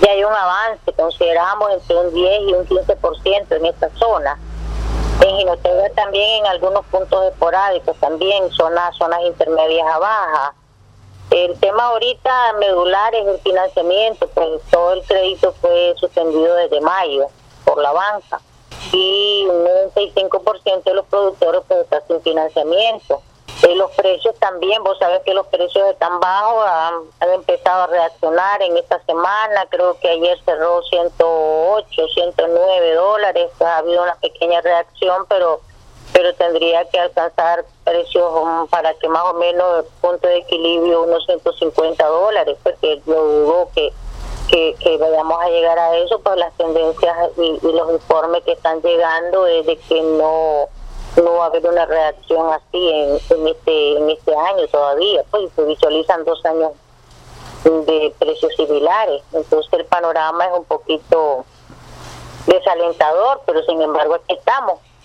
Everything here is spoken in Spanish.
hay un avance, consideramos entre un 10 y un 15% en esta zona. En Jinotega también en algunos puntos esporádicos, también zonas intermedias a bajas. El tema ahorita medular es el financiamiento, pues todo el crédito fue suspendido desde mayo por la banca y un 95% de los productores pues está sin financiamiento. Los precios también, vos sabés que los precios están bajos, han empezado a reaccionar en esta semana, creo que ayer cerró 108, 109 dólares, ha habido una pequeña reacción, pero tendría que alcanzar precios para que más o menos el punto de equilibrio unos 150 dólares, porque yo dudo que vayamos a llegar a eso, pues las tendencias y los informes que están llegando es de que no va a haber una reacción así en este año todavía, pues se visualizan 2 años de precios similares, entonces el panorama es un poquito desalentador, pero sin embargo aquí estamos.